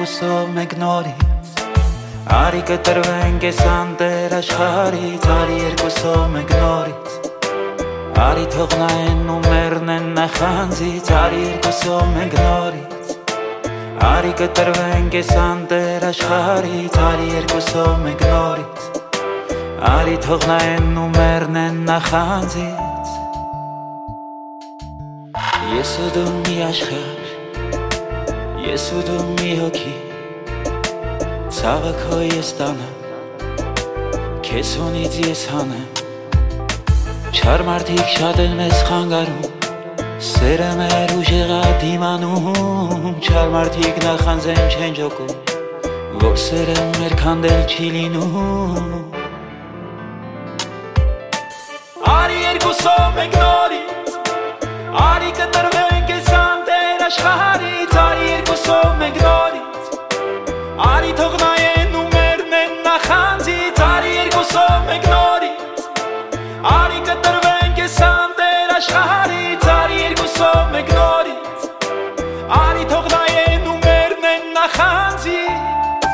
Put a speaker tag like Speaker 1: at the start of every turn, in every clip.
Speaker 1: երկուսով մենք նորից Արի կտրվենք ես անտեր աշխարից Արի երկուսով մենք նորից Արի թող նայեն ու մեռնեն նախանձից Արի երկուսով մենք նորից Արի կտրվենք ես անտեր աշխարից Արի երկուսով մենք նորից Արի թող նայեն ու մեռնեն նախանձից Ես ու դու մի աշխարհ Ես ու դու մի հոգի Ցավը քո ես տանեմ Քեզ հունից ես հանեմ Չար մարդիկ շատ են մեզ խանգարում Սերը մեր ուժեղա դիմանում Չար մարդիկ նախանձեն չեն ջոկում Որ սերը մեր քանդել չի լինում Արի երկուսով մենք նորից Արի կտրվենք ես անտեր աշխարից Արի երկուսով մենք նորից Արի թող նայեն ու մեռնեն նախանձից Արի երկուսով մենք նորից Արի կտրվենք ես անտեր աշխարից Արի երկուսով մենք նորից Արի թող նայեն ու մեռնեն նախանձից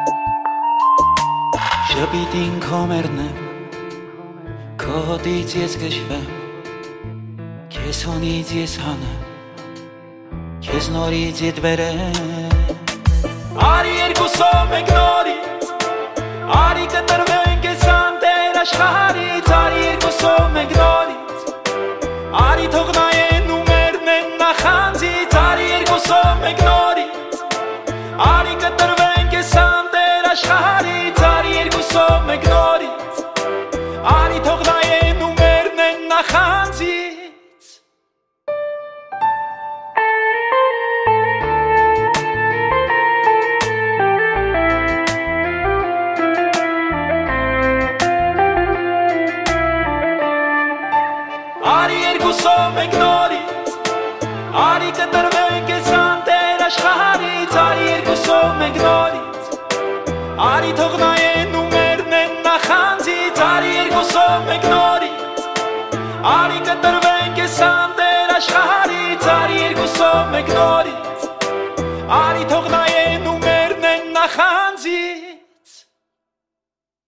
Speaker 1: Շպիտին քո մեռնեմ Քո հոտից ես գժվեմ Քեզ հունից ես հանեմ Քեզ նորից ետ վերեմ Արի երկուսով մենք նորից Արի կտրվենք ես անտեր աշխարից Արի երկուսով մենք նորից Արի թող նայեն ու մեռնեն նախանձից Արի երկուսով մենք նորից Արի կտրվենք ես անտեր աշխարից Արի երկուսով մենք նորից Արի թող նայեն ու մեռնեն նախանձից Արի երկուսով մենք նորից Արի կտրվենք ես անտեր աշխարից Արի երկուսով մենք նորից Արի թող նայեն